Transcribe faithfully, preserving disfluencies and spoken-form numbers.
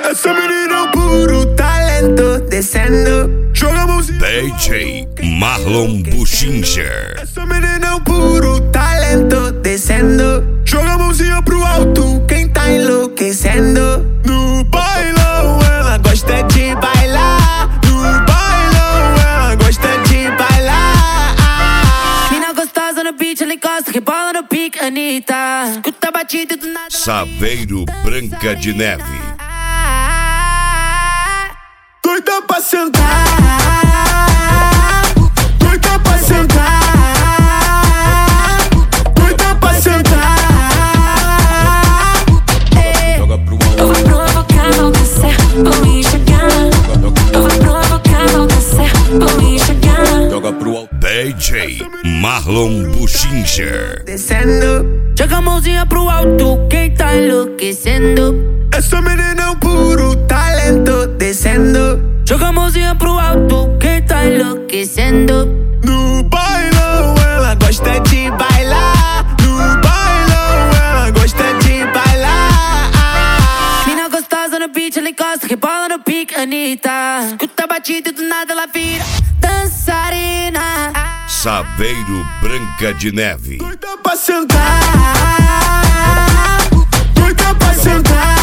Essa menina é um puro talento, descendo. Joga a mãozinha. D J Marlon Buchinger. Essa menina é um puro talento, descendo. Joga a mãozinha pro alto, quem tá enlouquecendo. No bailão ela gosta de bailar. No bailão ela gosta de bailar. Mina gostosa no beat, ela encosta, rebola no pique, Anitta. Escuta a batida do nada. Saveiro Branca de Neve. Doida pra sentar. Doida pra sentar. Doida pra sentar. Joga pro alto. Eu vou provocar, vou descer, vou enxergar. Eu vou provocar, vou descer, vou enxergar. Joga pro alto. D J Marlon Buchinger. Descendo. Joga a mãozinha pro alto, quem tá enlouquecendo. Essa menina é um puro talento, descendo. Joga a mãozinha pro alto, quem tá enlouquecendo. No bailão ela gosta de bailar. No bailão ela gosta de bailar. Mina gostosa no beat, ela encosta, rebola no pique, Anitta. Escuta a batida e do nada ela vira dançarina. Saveiro Branca de Neve. Doida pra sentar. Doida pra sentar.